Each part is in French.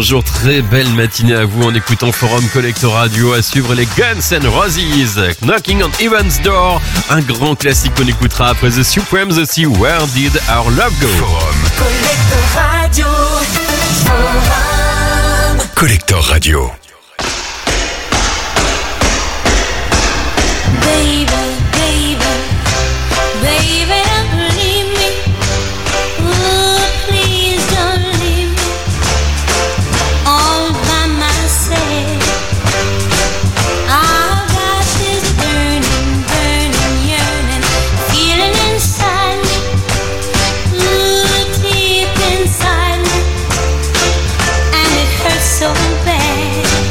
bonjour, très belle matinée à vous en écoutant Forum Collector Radio. À suivre les Guns N' Roses, Knocking on Heaven's Door, un grand classique qu'on écoutera après The Supremes aussi, Where Did Our Love Go. Forum Collector Radio. Forum Collector Radio. Baby, baby, baby, don't leave me. Ooh, please don't leave me all by myself. I've got this burning, burning, yearning feeling inside me. Ooh, deep inside me, and it hurts so bad.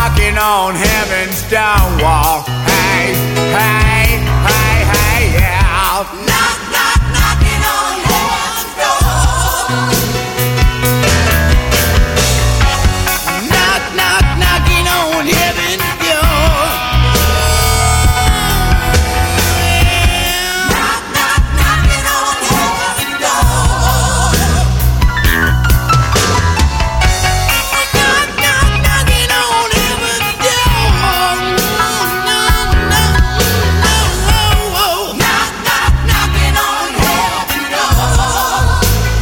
knocking on heaven's stone wall. Hey, hey, hey, hey, yeah. Knock, knock, knocking on heaven's door. Knock, knock, knocking on heaven's door. Knock, knock, knocking on heaven's door. Knock, knock, knocking on heaven's door. Knock, knock, knocking on heaven's door.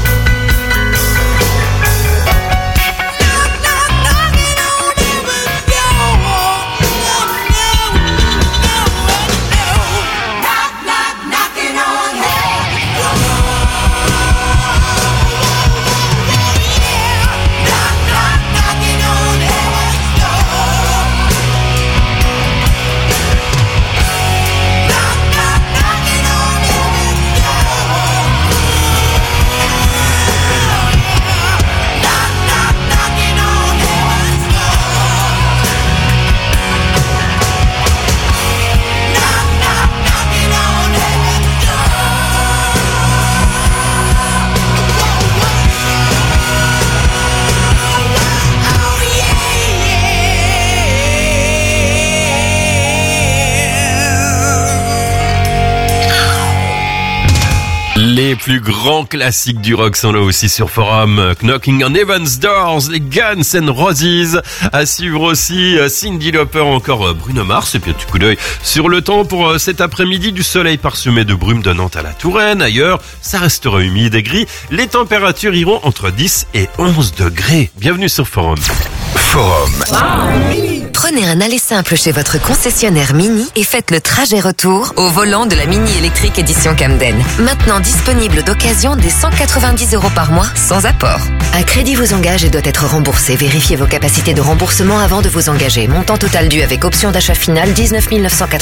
Les plus grands classiques du rock sont là aussi sur Forum. Knocking on Heaven's Doors, les Guns N' Roses. À suivre aussi Cyndi Lauper, encore Bruno Mars. Et puis un petit coup d'œil sur le temps pour cet après-midi. Du soleil parsemé de brume de Nantes à la Touraine. Ailleurs, ça restera humide et gris. Les températures iront entre 10 et 11 degrés. Bienvenue sur Forum. Forum. Prenez un aller simple chez votre concessionnaire Mini et faites le trajet retour au volant de la Mini électrique édition Camden. Maintenant disponible d'occasion dès 190 € par mois sans apport. Un crédit vous engage et doit être remboursé. Vérifiez vos capacités de remboursement avant de vous engager. Montant total dû avec option d'achat finale 19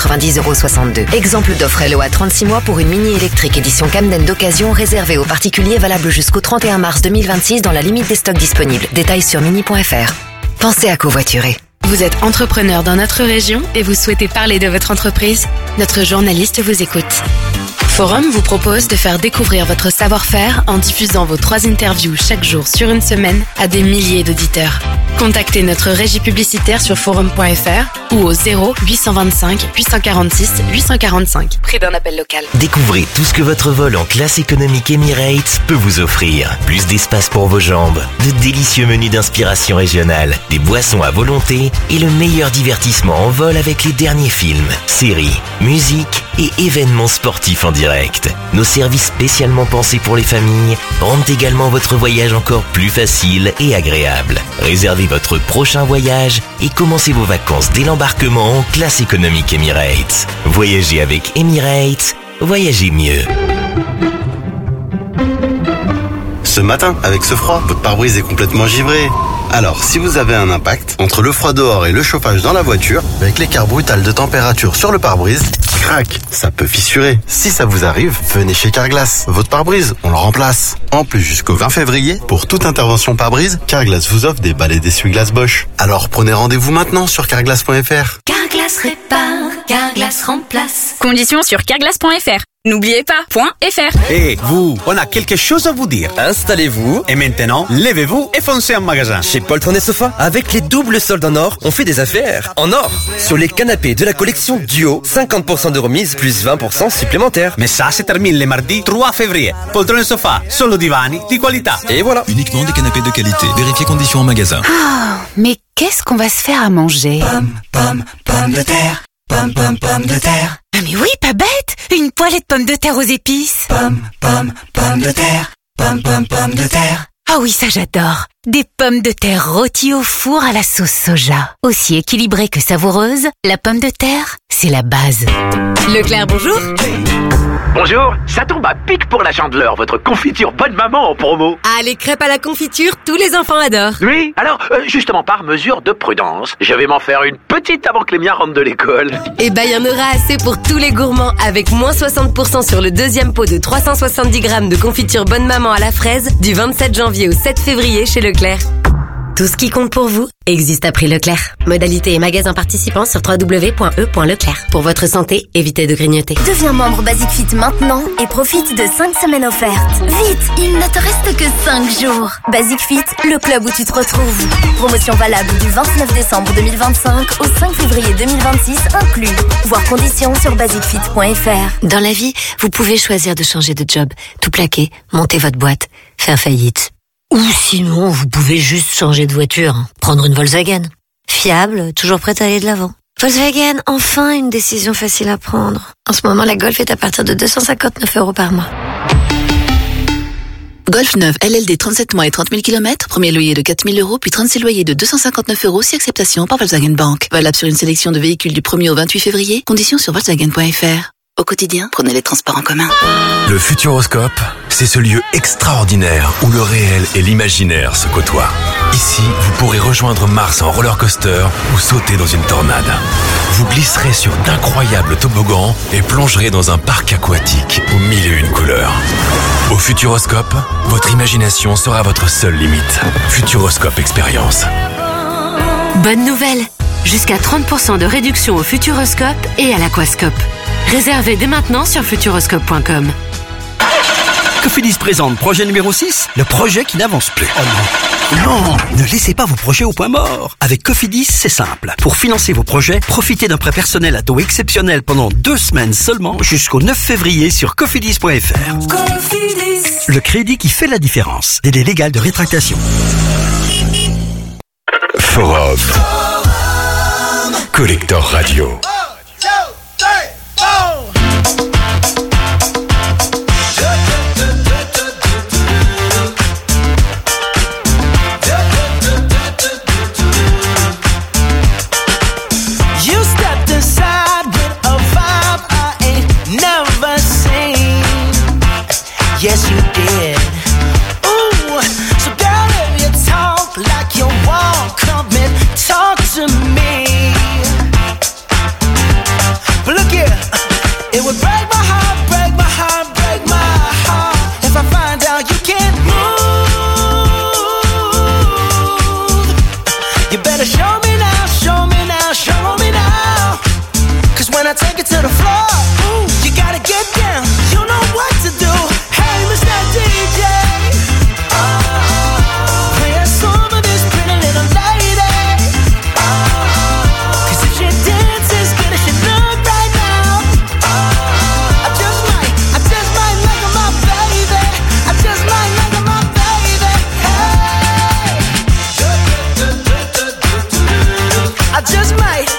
990,62 €. Exemple d'offre LOA 36 mois pour une Mini électrique édition Camden d'occasion réservée aux particuliers, valable jusqu'au 31 mars 2026 dans la limite des stocks disponibles. Détails sur mini.fr. Pensez à covoiturer. Vous êtes entrepreneur dans notre région et vous souhaitez parler de votre entreprise? Notre journaliste vous écoute. Forum vous propose de faire découvrir votre savoir-faire en diffusant vos 3 interviews chaque jour sur une semaine à des milliers d'auditeurs. Contactez notre régie publicitaire sur forum.fr ou au 0 825 846 845. Prix d'un appel local. Découvrez tout ce que votre vol en classe économique Emirates peut vous offrir. Plus d'espace pour vos jambes, de délicieux menus d'inspiration régionale, des boissons à volonté et le meilleur divertissement en vol avec les derniers films, séries, musique et événements sportifs en direct. Nos services spécialement pensés pour les familles rendent également votre voyage encore plus facile et agréable. Réservez votre prochain voyage et commencez vos vacances dès l'embarquement en classe économique Emirates. Voyagez avec Emirates, voyagez mieux. Ce matin, avec ce froid, votre pare-brise est complètement givré. Alors, si vous avez un impact entre le froid dehors et le chauffage dans la voiture, avec l'écart brutal de température sur le pare-brise, crac, ça peut fissurer. Si ça vous arrive, venez chez Carglass. Votre pare-brise, on le remplace. En plus, jusqu'au 20 février, pour toute intervention pare-brise, Carglass vous offre des balais d'essuie-glace Bosch. Alors prenez rendez-vous maintenant sur carglass.fr. Carglass répare, Carglass remplace. Conditions sur carglass.fr. N'oubliez pas, .fr. Et vous, on a quelque chose à vous dire. Installez-vous et maintenant, levez-vous et foncez en magasin. Chez Poltron et Sofa, avec les doubles soldes en or, on fait des affaires en or. Sur les canapés de la collection Duo, 50% de remise plus 20% supplémentaires. Mais ça se termine le mardi 3 février. Poltron et Sofa, solo divani di qualità. Et voilà. Uniquement des canapés de qualité. Vérifiez conditions en magasin. Ah, mais qu'est-ce qu'on va se faire à manger? Pommes de terre. Pommes de terre. Ah mais oui, pas bête! Une poêlée de pommes de terre aux épices. Pommes de terre. Pommes de terre. Ah oui, ça j'adore. Des pommes de terre rôties au four à la sauce soja. Aussi équilibrée que savoureuse, la pomme de terre, c'est la base. Leclerc, bonjour. Bonjour, ça tombe à pic pour la Chandeleur, votre confiture bonne maman en promo. Ah, les crêpes à la confiture, tous les enfants adorent. Oui, alors, justement par mesure de prudence, je vais m'en faire une petite avant que les miens rentrent de l'école. Eh ben, il y en aura assez pour tous les gourmands, avec moins 60% sur le deuxième pot de 370 grammes de confiture bonne maman à la fraise, du 27 janvier au 7 février chez Leclerc. Tout ce qui compte pour vous existe à prix Leclerc. Modalité et magasins participants sur www.e.leclerc. Pour votre santé, évitez de grignoter. Deviens membre Basic Fit maintenant et profite de 5 semaines offertes. Vite, il ne te reste que 5 jours. Basic Fit, le club où tu te retrouves. Promotion valable du 29 décembre 2025 au 5 février 2026 inclus. Voir conditions sur basicfit.fr. Dans la vie, vous pouvez choisir de changer de job, tout plaquer, monter votre boîte, faire faillite. Ou sinon, vous pouvez juste changer de voiture, prendre une Volkswagen. Fiable, toujours prête à aller de l'avant. Volkswagen, enfin une décision facile à prendre. En ce moment, la Golf est à partir de 259 € par mois. Golf 9, LLD 37 mois et 30 000 km, premier loyer de 4 000 €, puis 36 loyers de 259 € si acceptation par Volkswagen Bank. Valable sur une sélection de véhicules du 1er au 28 février, conditions sur Volkswagen.fr. Au quotidien, prenez les transports en commun. Le Futuroscope, c'est ce lieu extraordinaire où le réel et l'imaginaire se côtoient. Ici, vous pourrez rejoindre Mars en roller coaster ou sauter dans une tornade. Vous glisserez sur d'incroyables toboggans et plongerez dans un parc aquatique aux 1001 couleurs. Au Futuroscope, votre imagination sera votre seule limite. Futuroscope Expérience. Bonne nouvelle! Jusqu'à 30% de réduction au Futuroscope et à l'Aquascope. Réservez dès maintenant sur futuroscope.com. Cofidis présente projet numéro 6, le projet qui n'avance plus. Oh non. Non, ne laissez pas vos projets au point mort. Avec Cofidis, c'est simple. Pour financer vos projets, profitez d'un prêt personnel à taux exceptionnel pendant 2 semaines seulement jusqu'au 9 février sur cofidis.fr. Cofidis. Le crédit qui fait la différence. Délai légal de rétractation. Forum. Collector Radio. Yes, you did. Ooh, so girl, if you talk like you walk, come and talk to me. But look here, it would break my heart, break my heart, break my heart if I find out you can't move. You better show me now, show me now, show me now. 'Cause when I take it to the floor, ooh, you gotta get down. You know what to do. Hey, Mr. DJ, play a song of this pretty little lady. 'Cause if she dances good as she look right now, I just might like her, my baby. I just might like her, my baby. Hey, I just might.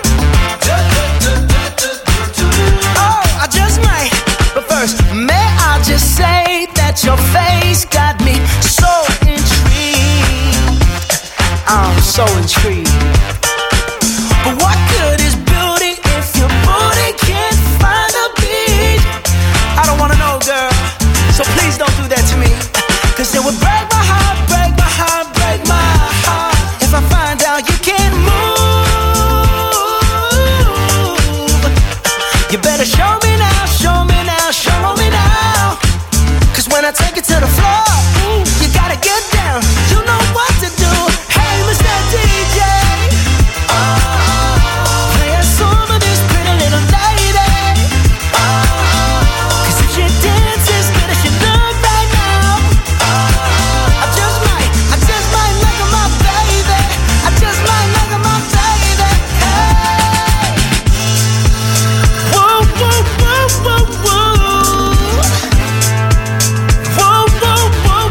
Oh, I just might. But first, may I just say that your face got me so intrigued. I'm so intrigued. But what good is beauty if your booty can't find a beat? I don't wanna know, girl, so please don't do that to me. 'Cause it would break my heart, break my heart, break my heart if I find out you can't move. You better show me now, show me now, show me now. 'Cause when I take it to the floor, ooh, you gotta get down. You know what to do. Hey, Mr. DJ, play a song of this pretty little lady. 'Cause if she dances good as she look right now, I just might like her, my baby. I just might like her, my baby. Hey, whoa, whoa, whoa, whoa, whoa. Whoa, whoa, whoa,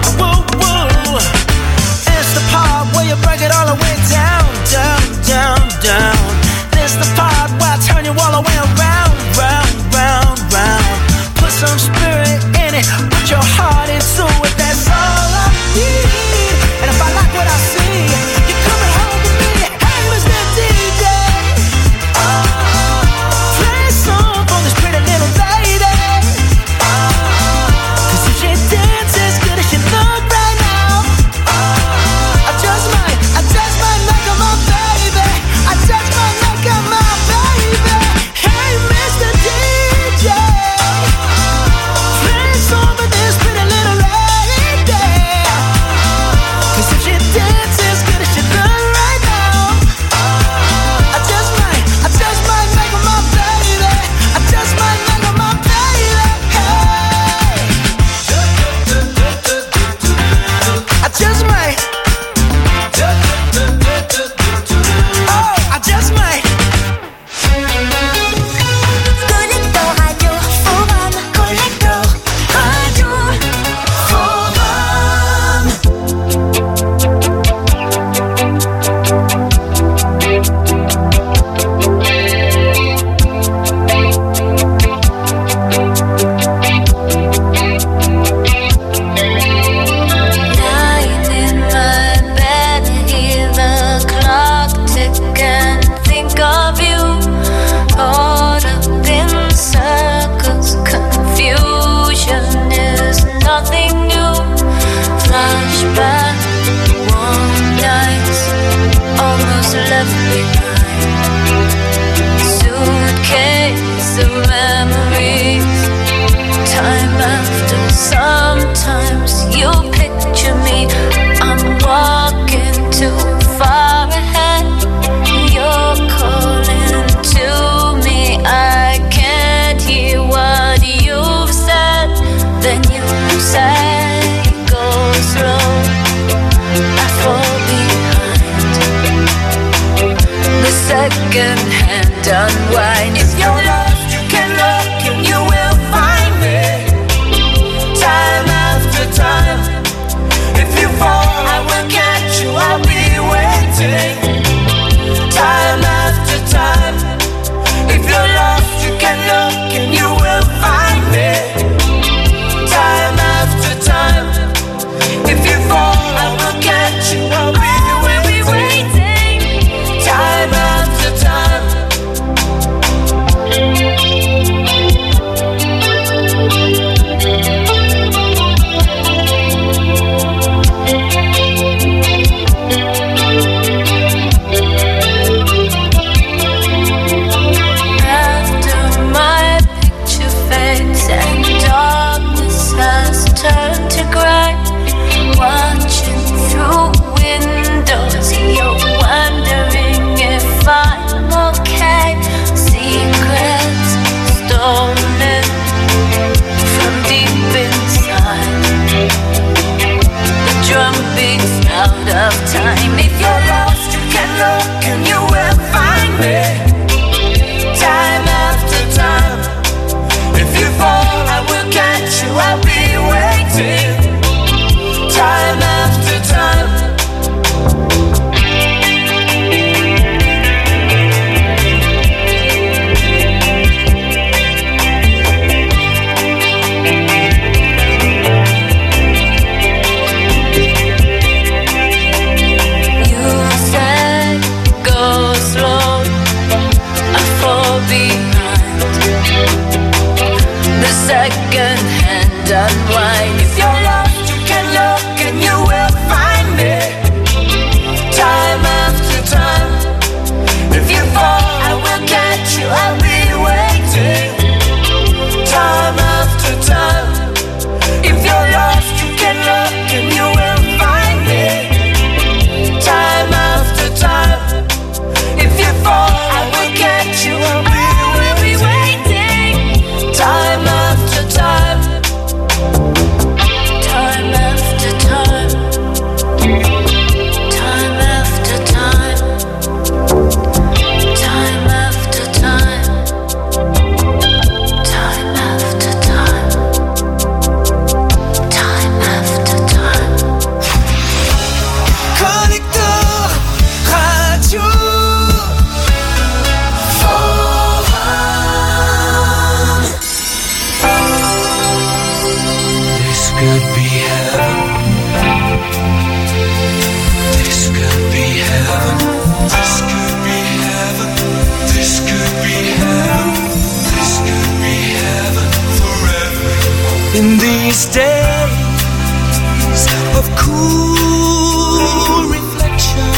In these days of cool reflection,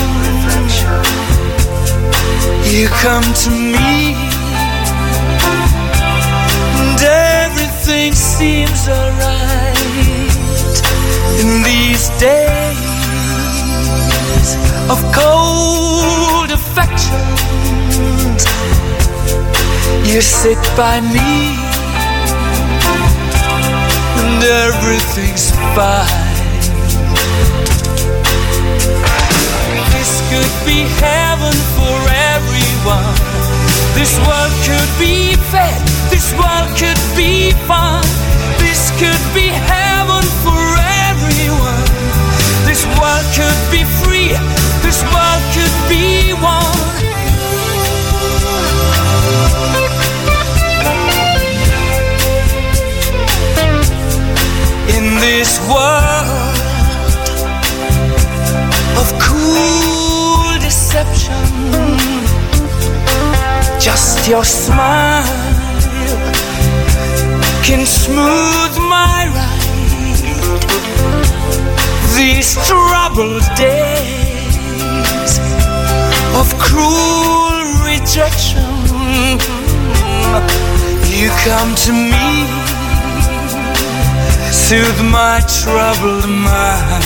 you come to me and everything seems alright. In these days of cold affections, you sit by me and everything's fine. This could be heaven for everyone. This world could be fed. This world could be fun. This could be heaven for everyone. This world could be free. This world could be one. In this world of cool deception, just your smile can smooth my ride. These troubled days of cruel rejection, you come to me, soothe my troubled mind.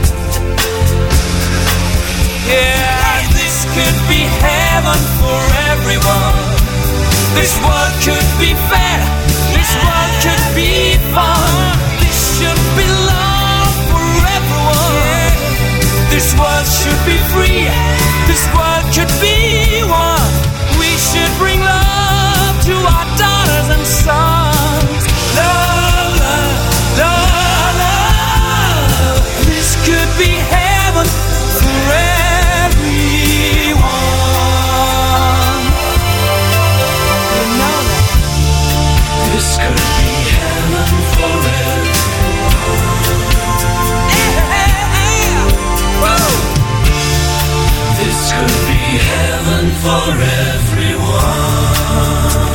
Yeah, this could be heaven for everyone. This world could be fair. This world could be fun. This should be love for everyone. This world should be free. This world could be one. We should bring love to our daughters and sons. Love, love, love, love. This could be heaven for everyone. You know that. This could be heaven for everyone. Yeah. Whoa. This could be heaven for everyone.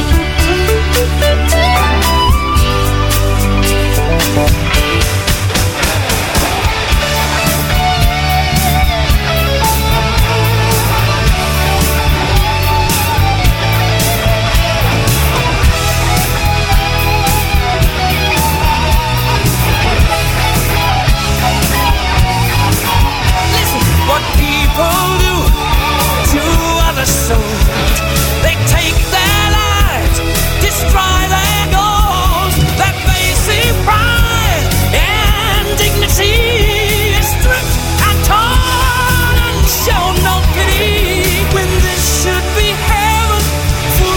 They take their lives, destroy their goals, their basic pride and dignity is stripped and torn and show no pity when this should be heaven for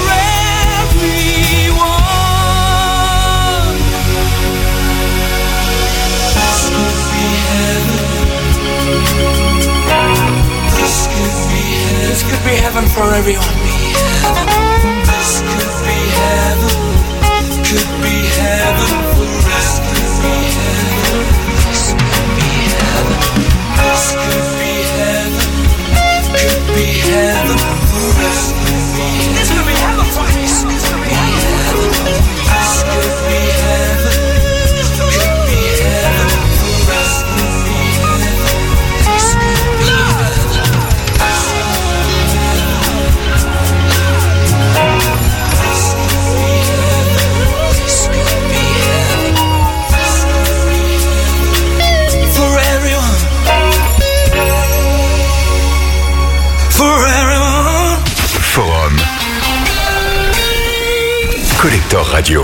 everyone. This could be heaven. This could be heaven for everyone. This could be heaven. Could be heaven for us. Could be heaven. This could be heaven. This could be heaven. Could be heaven for us. This could be heaven for us. This could be heaven. This could be heaven. Could be heaven for us. Could be heaven. This could be heaven. Forum Collector Radio.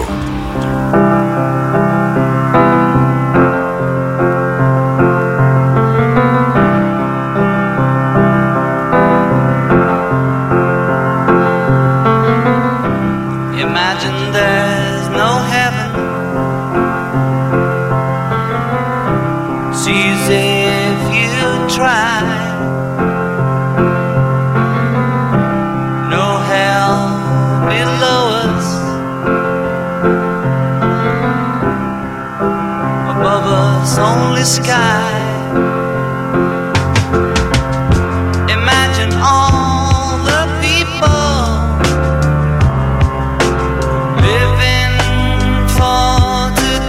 Imagine there's no heaven. See as if you try. No hell below us. Above us only sky. Imagine all the people living for today.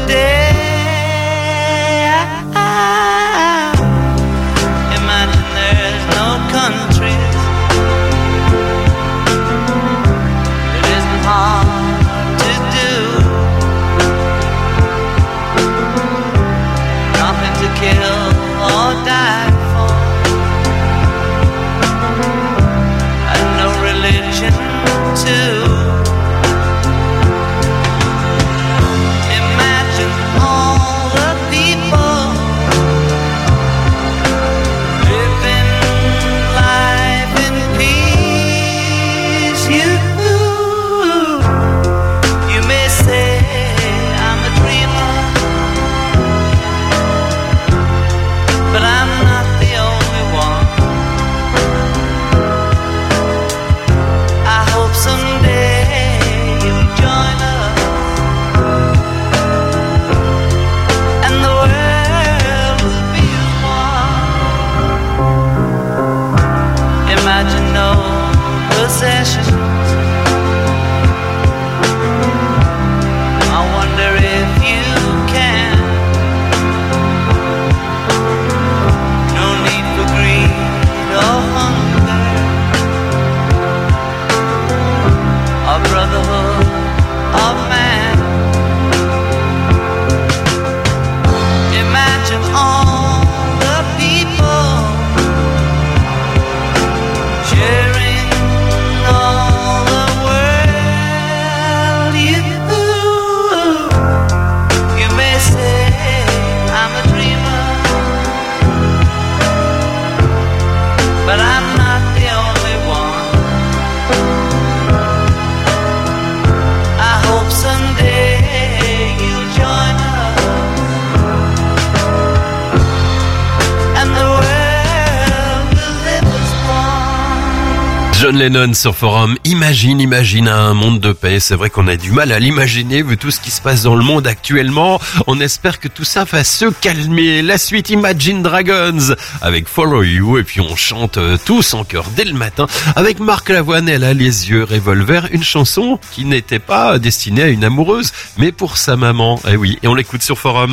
John Lennon sur Forum. Imagine un monde de paix. C'est vrai qu'on a du mal à l'imaginer vu tout ce qui se passe dans le monde actuellement. On espère que tout ça va se calmer. La suite Imagine Dragons avec Follow You. Et puis on chante tous en chœur dès le matin avec Marc Lavoine. Elle a les yeux revolver. Une chanson qui n'était pas destinée à une amoureuse, mais pour sa maman. Eh oui, et on l'écoute sur Forum.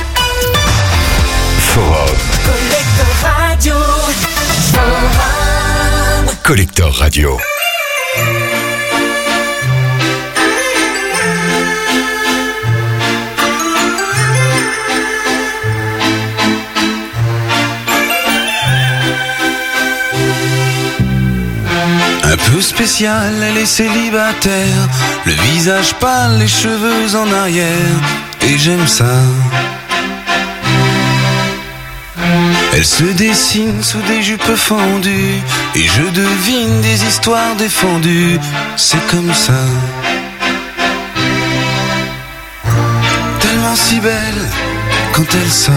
Forum. Collector Radio. Un peu spéciale, elle est célibataire, le visage pâle, les cheveux en arrière, et j'aime ça. Elle se dessine sous des jupes fendues, et je devine des histoires défendues, c'est comme ça. Tellement si belle quand elle sort,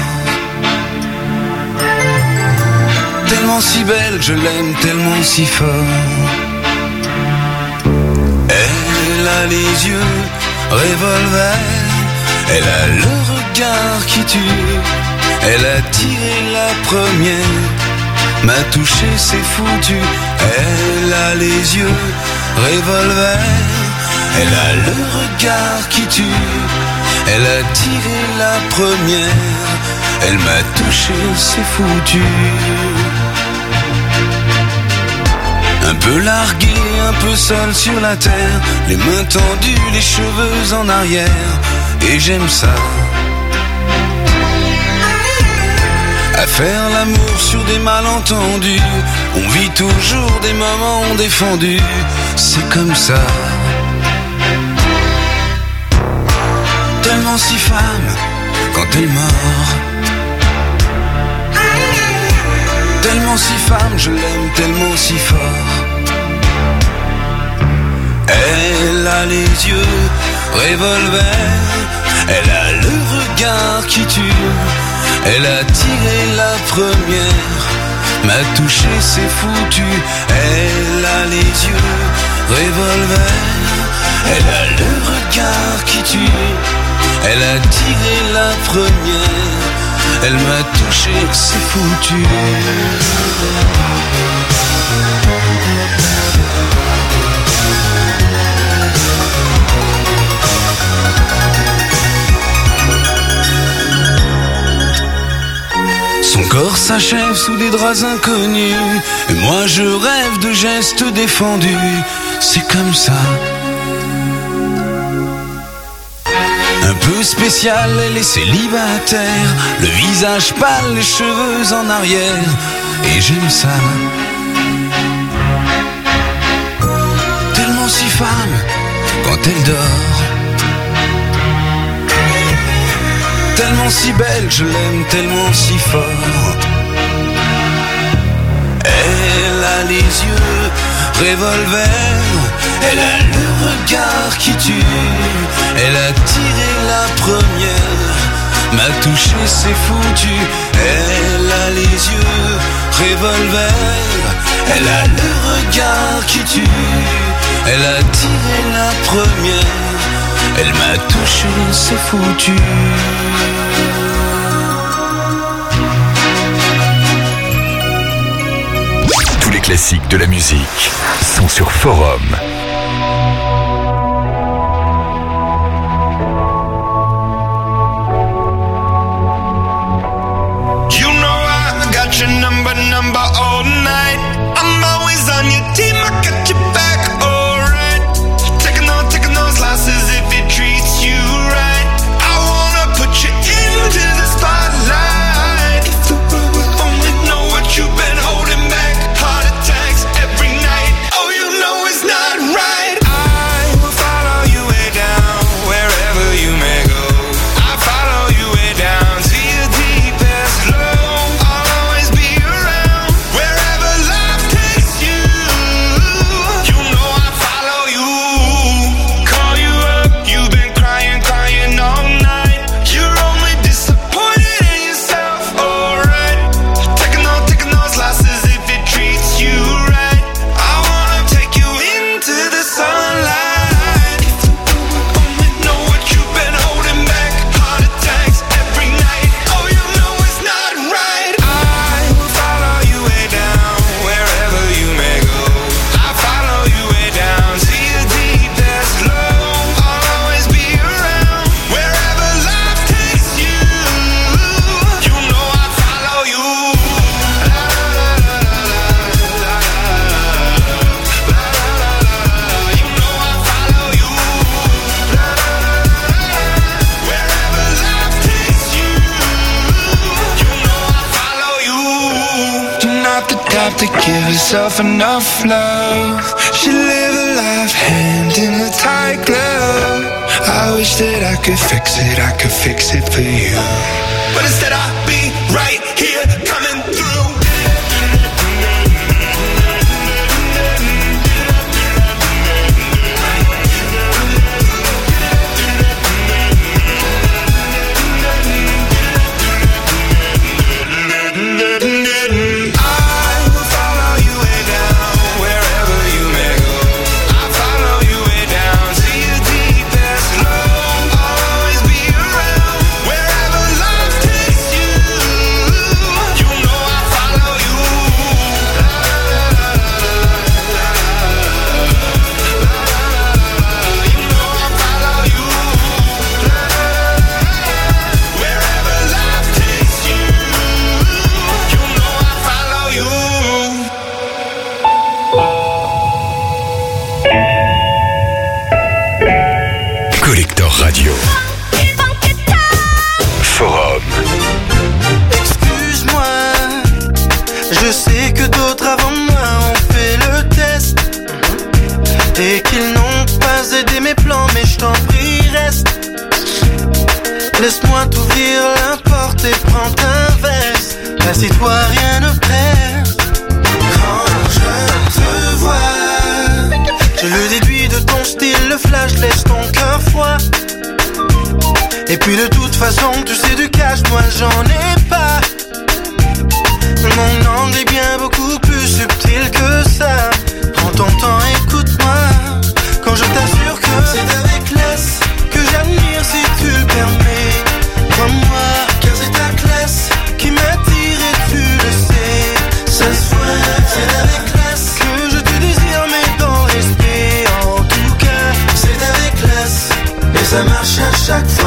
tellement si belle, je l'aime tellement si fort. Elle a les yeux revolver, elle a le regard qui tue. Elle a tiré la première, m'a touché, c'est foutu. Elle a les yeux revolver, elle a le regard qui tue. Elle a tiré la première, elle m'a touché, c'est foutu. Un peu largué, un peu seul sur la terre, les mains tendues, les cheveux en arrière, et j'aime ça. À faire l'amour sur des malentendus, on vit toujours des moments défendus, c'est comme ça. Tellement si femme quand elle mord, tellement si femme, je l'aime tellement si fort. Elle a les yeux revolver, elle a le regard qui tue. Elle a tiré la première, m'a touché, c'est foutu. Elle a les yeux revolver, elle a le regard qui tue. Elle a tiré la première, elle m'a touché, c'est foutu. Son corps s'achève sous des draps inconnus, et moi je rêve de gestes défendus, c'est comme ça. Un peu spécial, elle est célibataire, le visage pâle, les cheveux en arrière, et j'aime ça. Tellement si femme quand elle dort, tellement si belle, je l'aime tellement si fort. Elle a les yeux revolver, elle a le regard qui tue. Elle a tiré la première, m'a touché, c'est foutu. Elle a les yeux revolver, elle a le regard qui tue. Elle a tiré la première, elle m'a touché, c'est foutu. Tous les classiques de la musique sont sur Forum. You know I got your number all night. I'm always on your team, I got your back, alright. Taking those losses if it treats you right. I wanna put you into the spotlight. If the world would only know what you've been holding back. Heart attacks every night. Oh, you know it's not right. stop to give herself enough love. She live a life hand in a tight glove. I wish that I could fix it for you. But instead I'll be right here coming through. Radio. Forum. Excuse-moi, je sais que d'autres avant moi ont fait le test et qu'ils n'ont pas aidé mes plans, mais je t'en prie reste. Laisse-moi t'ouvrir la porte et prends ta veste. Assieds-toi, rien ne presse. Quand je te vois, je le déduis de ton style, le flash laisse ton cœur froid. Et puis de toute façon, tu sais du cash, moi j'en ai pas. Mon angle est bien beaucoup plus subtil que ça. Prends ton temps, écoute-moi. Quand je t'assure que c'est avec classe que j'admire si tu le permets. Crois-moi, car c'est ta classe qui m'attire et tu le sais. Ça se voit, c'est avec classe que je te désire, mais dans le respect. En tout cas, c'est avec classe et ça marche à chaque fois.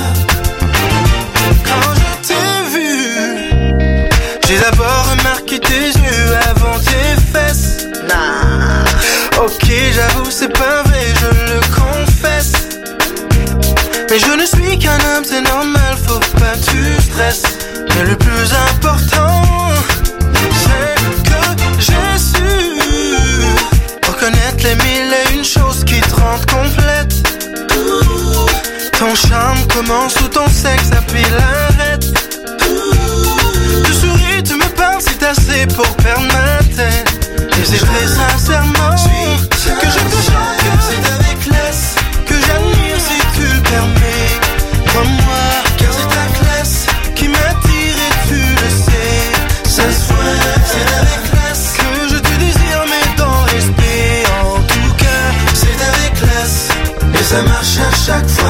Quand je t'ai vu, j'ai d'abord remarqué tes yeux avant tes fesses. Nah. Ok, j'avoue, c'est pas vrai, je le confesse. Mais je ne suis qu'un homme, c'est normal, faut pas que tu stresses. Mais le plus important, c'est que j'ai su reconnaître les mille et une choses qui te rendent complète. Ton charme commence sous ton sexe, appuie l'arrête. Tu souris, tu me parles, c'est assez pour perdre ma tête. Et c'est très sincèrement que je te chante que c'est avec classe que j'admire si tu le permets. Crois-moi, car c'est ta classe qui m'attire et tu le sais. Ça se voit, c'est avec classe que je te désire, mais dans le respect. En tout cas, c'est avec classe et ça marche à chaque fois.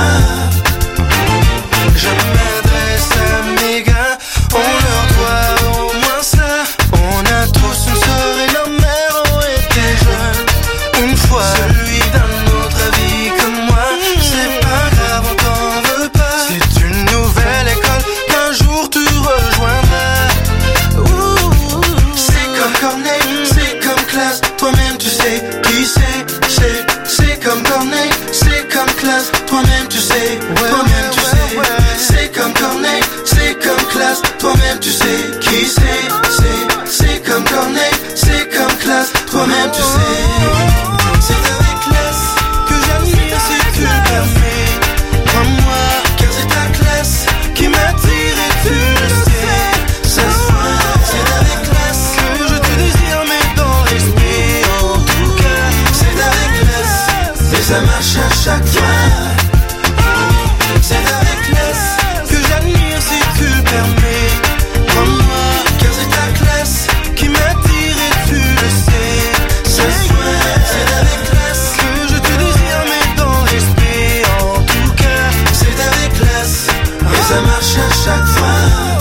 Je m'adresse à mes gars, on leur doit au moins ça. On a tous une sœur et nos mères ont été jeunes une fois. Celui d'un autre avis que moi, c'est pas grave, on t'en veut pas. C'est une nouvelle école qu'un jour tu rejoindras. Ouh, c'est comme Corneille, c'est comme classe, toi-même tu sais qui c'est comme Corneille, c'est comme classe, toi-même tu sais, toi-même tu sais. C'est comme Corneille, c'est comme classe, toi-même tu sais qui c'est comme Corneille, c'est comme classe, toi-même tu sais. C'est avec classe que j'admire si tu le permets. Crois-moi, car c'est ta classe qui m'attire et tu le sais. Ça se voit, c'est avec classe que je te désire, mais dans le respect. En tout cas, c'est avec classe et ça marche à chaque fois. C'est avec classe que j'admire si tu le permets. Crois-moi, car c'est ta classe qui m'attire et tu le sais. Ça se voit, c'est avec classe que je te désire, mais dans le respect. En tout cas, c'est avec classe et ça marche à chaque fois.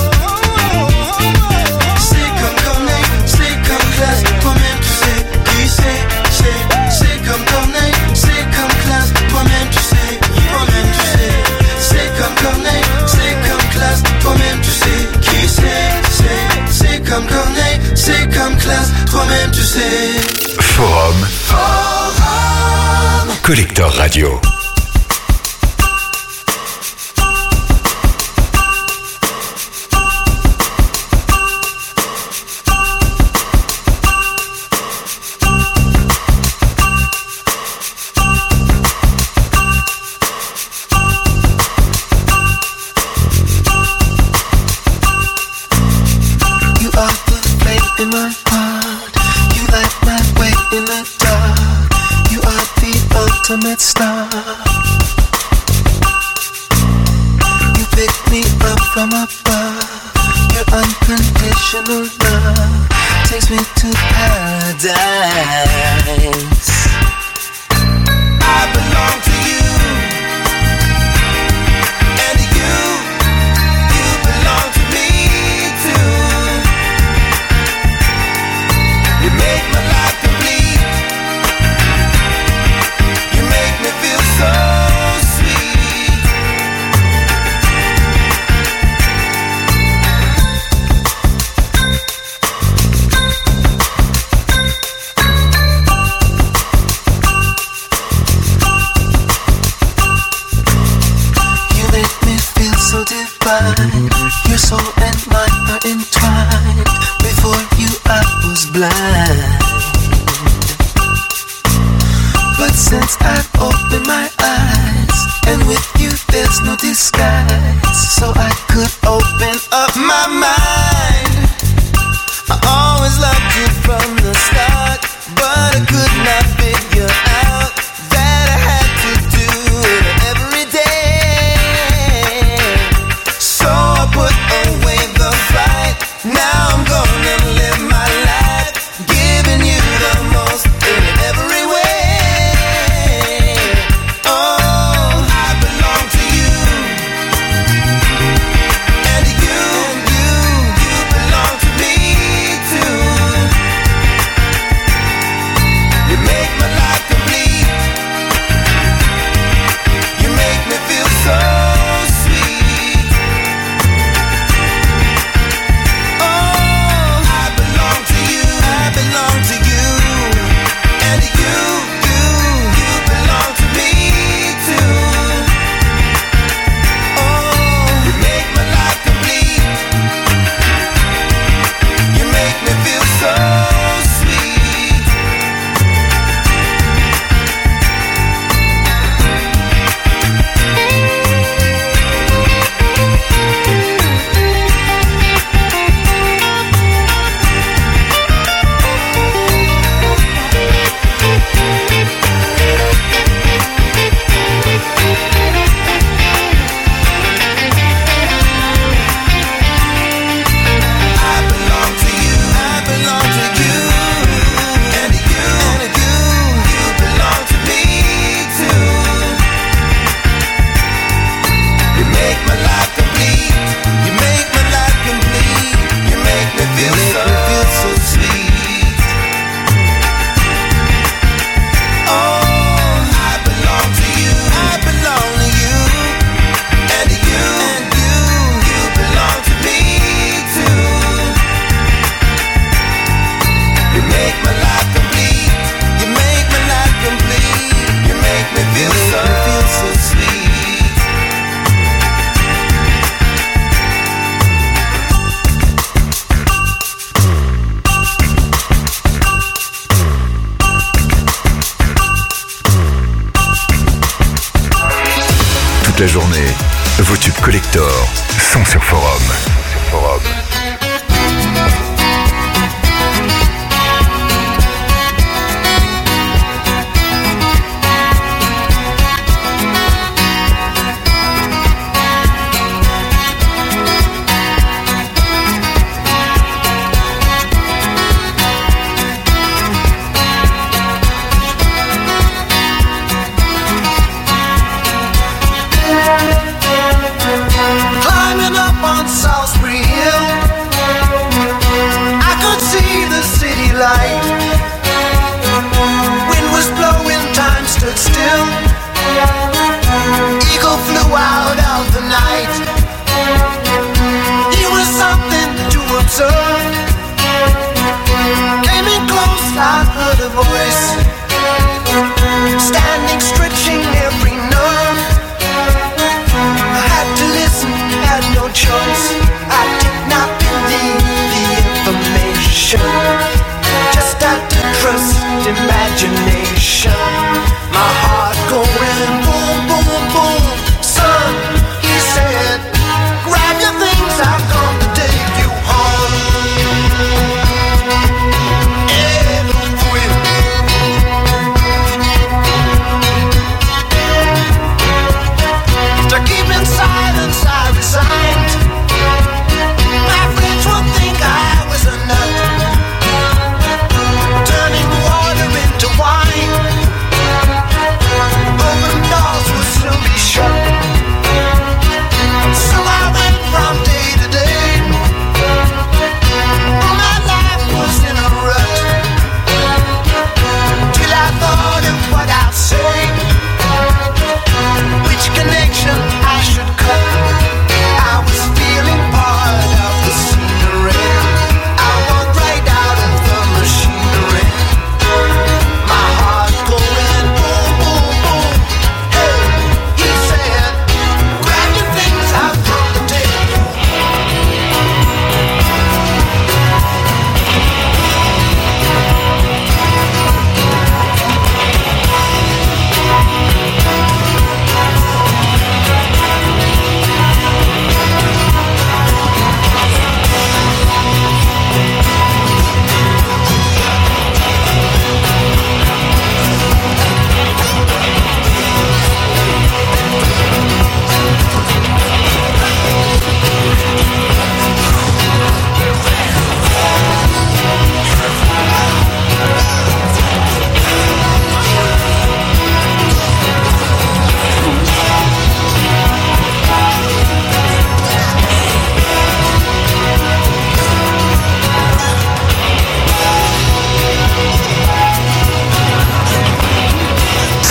C'est comme Corneille, c'est comme classe, toi-même tu sais qui c'est comme Corneille, c'est comme classe, toi-même tu sais, toi-même tu sais. C'est comme Corneille, c'est comme classe, toi-même tu sais qui c'est comme Corneille, c'est comme classe, toi-même tu sais. Forum. Collector Radio. in my heart. You light my way in the dark. You are the ultimate star. You pick me up from above. Your unconditional love takes me to paradise. I belong to you, and you belong to me too. You make my life complete. You make me feel so sweet. You make me feel so divine. Your soul and mine are entwined. Before you I was blind, but since I've opened my eyes, and with you there's no disguise, so I could open up my mind. I always loved you from the start, but I could not figure out that I had to do it every day. So I put away the fight. Now I'm gonna live my life, giving you the most in every way. Oh, I belong to you, and you belong to me too. You make my life complete. You make me feel so sweet. Oh, I belong to you, I belong to you, and you belong to me too. Oh, you make my life complete. You make me feel so sweet. I belong to you, I belong to you, and you belong to me too. You make my life complete. You make my life complete. You make me feel so sweet. Oh, I belong to you, I belong to you, and you belong to me too. You make my life complete. You make my life complete. You make me feel so sweet. Toute la journée, vos tubes collector sont sur Forum. Climbing up on South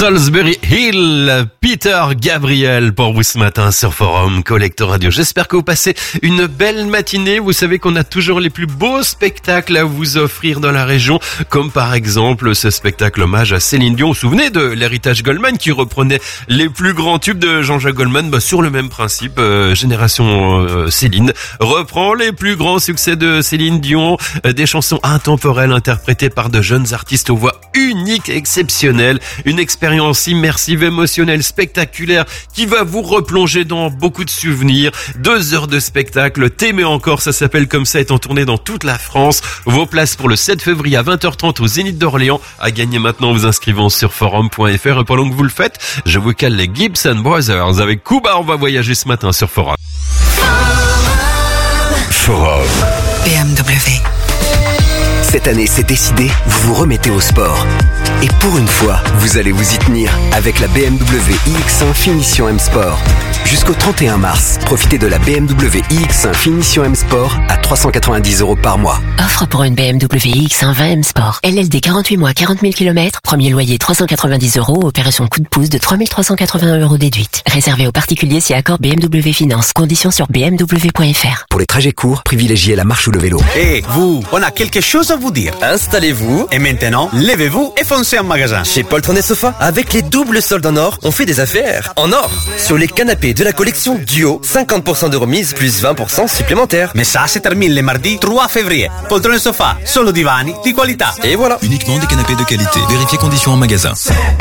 Salisbury Hill, Peter Gabriel pour vous ce matin sur Forum Collector Radio. J'espère que vous passez une belle matinée. Vous savez qu'on a toujours les plus beaux spectacles à vous offrir dans la région, comme par exemple ce spectacle hommage à Céline Dion. Vous vous souvenez de l'héritage Goldman qui reprenait les plus grands tubes de Jean-Jacques Goldman? Sur le même principe, Génération Céline reprend les plus grands succès de Céline Dion, des chansons intemporelles interprétées par de jeunes artistes aux voix uniques, exceptionnelles, une expérience immersive, émotionnelle, spectaculaire qui va vous replonger dans beaucoup de souvenirs. 2 heures de spectacle, t'aimer encore, ça s'appelle comme ça, est en tournée dans toute la France. Vos places pour le 7 février à 20h30 au Zénith d'Orléans à gagner maintenant en vous inscrivant sur forum.fr. Et pendant que vous le faites, je vous cale les Gibson Brothers avec Kuba. On va voyager ce matin sur Forum. Forum. BMW. Cette année, c'est décidé, vous vous remettez au sport. Et pour une fois, vous allez vous y tenir avec la BMW iX1 Finition M Sport. Jusqu'au 31 mars, profitez de la BMW iX1 Finition M Sport à 390 € par mois. Offre pour une BMW iX1 20 M Sport. LLD 48 mois, 40 000 km. Premier loyer 390 €. Opération coup de pouce de 3 381 € déduite. Réservé aux particuliers si accord BMW Finance. Conditions sur bmw.fr. Pour les trajets courts, privilégiez la marche ou le vélo. Vous, on a quelque chose à vous dire. Installez-vous. Et maintenant, levez-vous et foncez en magasin. Chez Poltron et Sofa, avec les doubles soldes en or, on fait des affaires en or. Sur les canapés de la collection Duo, 50% de remise plus 20% supplémentaires. Mais ça se termine le mardi 3 février. Poltron et Sofa, solo divani di qualità. Et voilà. Uniquement des canapés de qualité. Vérifiez conditions en magasin.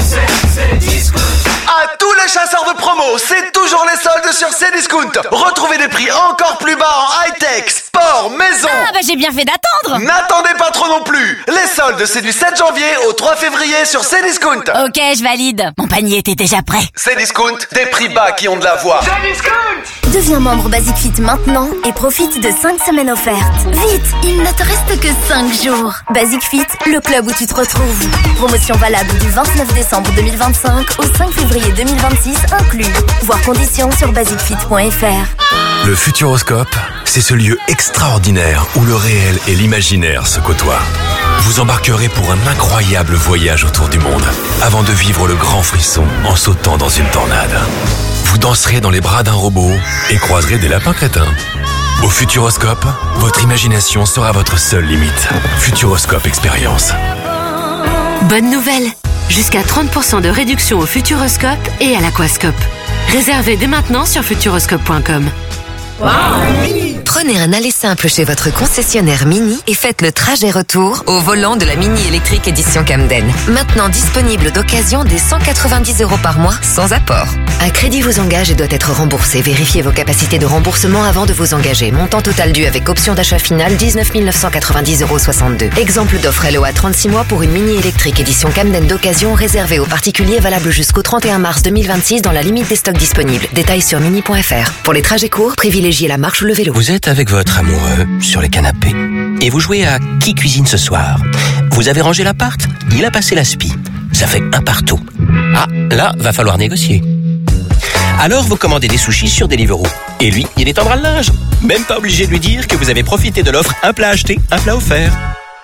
À tous les chasseurs de promo, c'est toujours les soldes sur Cdiscount. Retrouvez des prix encore plus bas en high-tech, sport, maison. Ah j'ai bien fait d'attendre. N'attendez pas trop non plus. Les soldes, c'est du 7 janvier au 3 février sur Cdiscount. Ok, je valide. Mon panier était déjà prêt. Cdiscount, des prix bas qui ont de la voix. Cdiscount. Deviens membre Basic Fit maintenant et profite de 5 semaines offertes. Vite, il ne te reste que 5 jours. Basic Fit, le club où tu te retrouves. Promotion valable du 29 décembre 2025 au 5 février 2026 inclus. Voir conditions sur basicfit.fr. Le Futuroscope, c'est ce lieu extraordinaire où le réel et l'imaginaire se côtoient. Vous embarquerez pour un incroyable voyage autour du monde avant de vivre le grand frisson en sautant dans une tornade. Vous danserez dans les bras d'un robot et croiserez des lapins crétins. Au Futuroscope, votre imagination sera votre seule limite. Futuroscope Expérience. Bonne nouvelle! Jusqu'à 30% de réduction au Futuroscope et à l'Aquascope. Réservez dès maintenant sur futuroscope.com. Prenez un aller simple chez votre concessionnaire Mini et faites le trajet retour au volant de la Mini électrique édition Camden. Maintenant disponible d'occasion dès 190 € par mois sans apport. Un crédit vous engage et doit être remboursé. Vérifiez vos capacités de remboursement avant de vous engager. Montant total dû avec option d'achat finale 19 990,62 €. Exemple d'offre LOA 36 mois pour une Mini électrique édition Camden d'occasion réservée aux particuliers, valable jusqu'au 31 mars 2026 dans la limite des stocks disponibles. Détails sur mini.fr. Pour les trajets courts, privilégiez la marche ou le vélo. Vous êtes avec votre amoureux sur le canapé et vous jouez à qui cuisine ce soir. Vous avez rangé l'appart, il a passé la spie. Ça fait un partout. Ah, là, va falloir négocier. Alors vous commandez des sushis sur Deliveroo. Et lui, il étendra le linge. Même pas obligé de lui dire que vous avez profité de l'offre un plat acheté, un plat offert.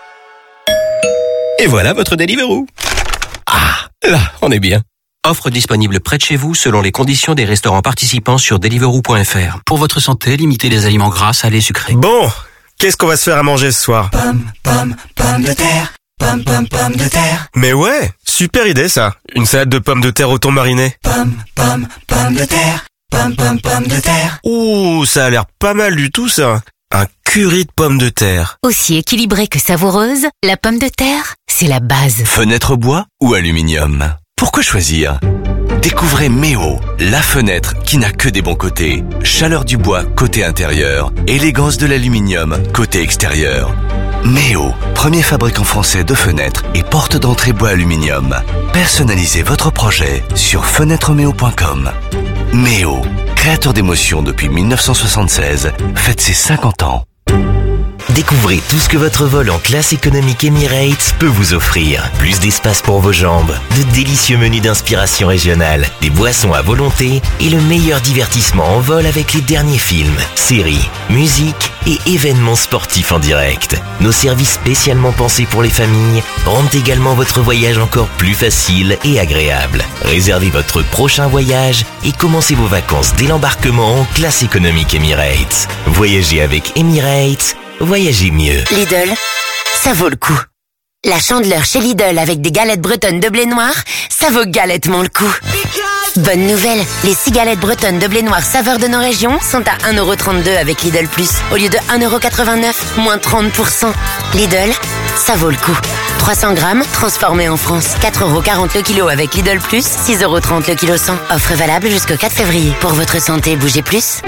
Et voilà votre Deliveroo. Ah, là, on est bien. Offre disponible près de chez vous selon les conditions des restaurants participants sur Deliveroo.fr. Pour votre santé, limitez les aliments gras, salés, sucrés. Bon, qu'est-ce qu'on va se faire à manger ce soir? Pommes de terre. Pommes de terre. Mais ouais, super idée ça. Une salade de pommes de terre au thon mariné. Pommes de terre. Pommes de terre. Ouh, ça a l'air pas mal du tout ça. Un curry de pommes de terre. Aussi équilibrée que savoureuse, la pomme de terre, c'est la base. Fenêtre bois ou aluminium? Pourquoi choisir? Découvrez Méo, la fenêtre qui n'a que des bons côtés. Chaleur du bois côté intérieur, élégance de l'aluminium côté extérieur. Méo, premier fabricant français de fenêtres et porte d'entrée bois aluminium. Personnalisez votre projet sur fenêtremeo.com. Méo, créateur d'émotions depuis 1976, fête ses 50 ans. Découvrez tout ce que votre vol en classe économique Emirates peut vous offrir. Plus d'espace pour vos jambes, de délicieux menus d'inspiration régionale, des boissons à volonté et le meilleur divertissement en vol avec les derniers films, séries, musique et événements sportifs en direct. Nos services spécialement pensés pour les familles rendent également votre voyage encore plus facile et agréable. Réservez votre prochain voyage et commencez vos vacances dès l'embarquement en classe économique Emirates. Voyagez avec Emirates, voyagez mieux. Lidl, ça vaut le coup. La Chandeleur chez Lidl avec des galettes bretonnes de blé noir, ça vaut galettement le coup. Bonne nouvelle, les 6 galettes bretonnes de blé noir saveur de nos régions sont à 1,32€ avec Lidl Plus, au lieu de 1,89€, moins 30%. Lidl, ça vaut le coup. 300 grammes, transformés en France. 4,40€ le kilo avec Lidl Plus, 6,30€ le kilo 100. Offre valable jusqu'au 4 février. Pour votre santé, bougez plus.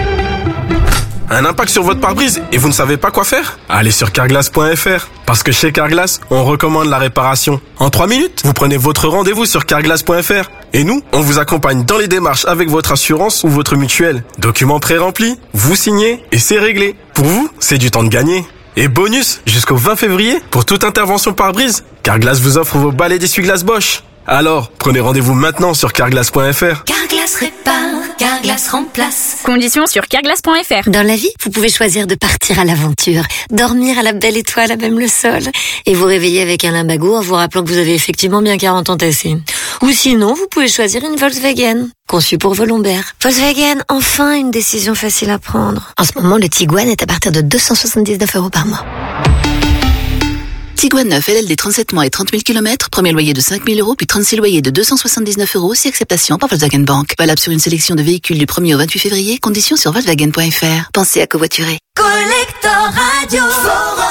Un impact sur votre pare-brise et vous ne savez pas quoi faire? Allez sur carglass.fr. Parce que chez Carglass, on recommande la réparation. En 3 minutes, vous prenez votre rendez-vous sur carglass.fr. Et nous, on vous accompagne dans les démarches avec votre assurance ou votre mutuelle. Documents pré-remplis, vous signez et c'est réglé. Pour vous, c'est du temps de gagner. Et bonus, jusqu'au 20 février, pour toute intervention pare-brise, Carglass vous offre vos balais d'essuie-glace Bosch. Alors, prenez rendez-vous maintenant sur carglass.fr. Carglass répare, Carglass remplace. Conditions sur carglass.fr. Dans la vie, vous pouvez choisir de partir à l'aventure, dormir à la belle étoile à même le sol, et vous réveiller avec un limbago en vous rappelant que vous avez effectivement bien 40 ans tassés. Ou sinon, vous pouvez choisir une Volkswagen, conçue pour vos lombaires. Volkswagen, enfin une décision facile à prendre. En ce moment, le Tiguan est à partir de 279€ par mois. Tiguan 9 LLD 37 mois et 30 000 km, premier loyer de 5 000 €, puis 36 loyers de 279€, si acceptation par Volkswagen Bank. Valable sur une sélection de véhicules du 1er au 28 février, conditions sur Volkswagen.fr. Pensez à covoiturer. Collector Radio Forum.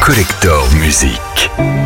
Collector Musique.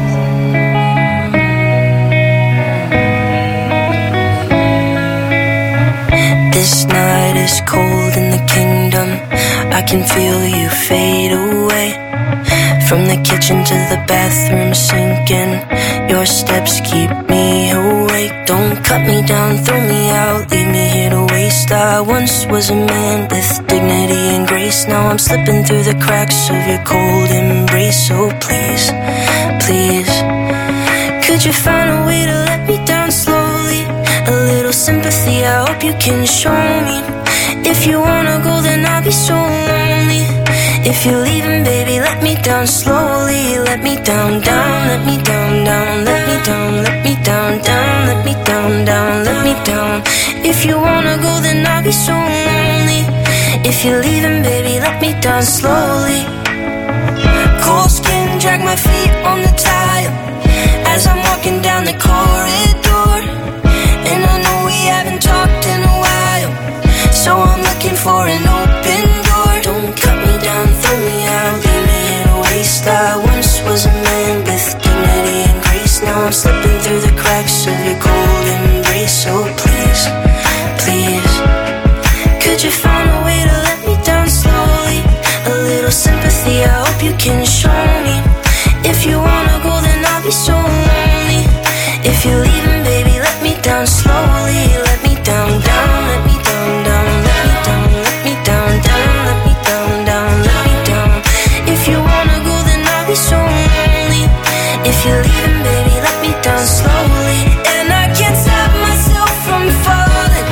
This night is cold in the kingdom. I can feel you fade away. From the kitchen to the bathroom sinking. Your steps keep me awake. Don't cut me down, throw me out, leave me here to waste. I once was a man with dignity and grace. Now I'm slipping through the cracks of your cold embrace. So please, please, could you find a way to let me down slowly? A little sympathy, I hope you can show me. If you wanna go, then I'll be so lonely. If you're leaving, baby, let me down slowly. Let me down, down, let me down, down, let me down, let me down, down, let me down, down, let me down. If you wanna go, then I'll be so lonely. If you're leaving, baby, let me down slowly. Cold skin, drag my feet on the tile as I'm walking down the corridor. And I know we haven't talked in a while, so I'm looking for an open door. Don't cut me down, throw me out, leave me in a waste. I once was a man with dignity and grace. Now I'm slipping through the cracks of your cold embrace. So please, please, could you find a way to let me down slowly? A little sympathy, I hope you can show me. If you wanna go, then I'll be so lonely. If you're leaving, baby, let me down slowly. Let me down, down, let me down, down, let me down, let me down, down, let me down, down, let me down. If you wanna go, then I'll be so lonely. If you're leaving, baby, let me down slowly. And I can't stop myself from falling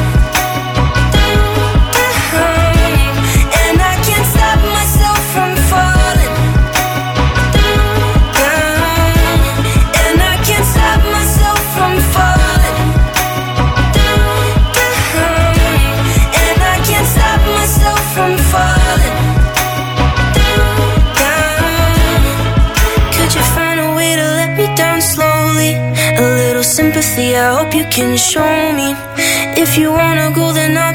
down. And I can't stop myself from falling down. And I can't stop myself from falling down. And I can't stop myself from falling down. Could you find a way to let me down slowly? A little sympathy, I hope you can show me. If you wanna go, then I'll